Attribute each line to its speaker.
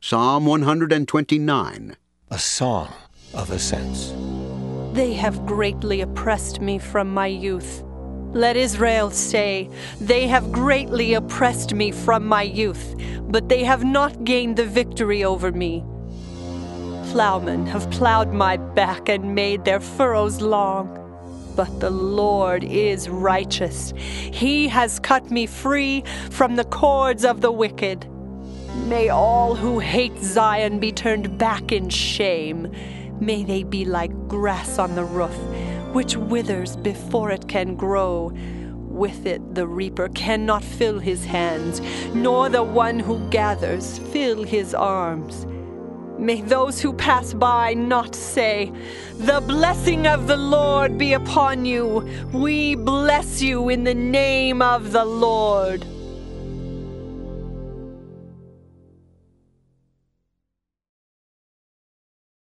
Speaker 1: Psalm 129.
Speaker 2: A song of ascents.
Speaker 3: They have greatly oppressed me from my youth. Let Israel say, they have greatly oppressed me from my youth, but they have not gained the victory over me. Plowmen have plowed my back and made their furrows long. But the Lord is righteous. He has cut me free from the cords of the wicked. May all who hate Zion be turned back in shame. May they be like grass on the roof, which withers before it can grow. With it the reaper cannot fill his hands, nor the one who gathers fill his arms. May those who pass by not say, "The blessing of the Lord be upon you. We bless you in the name of the Lord."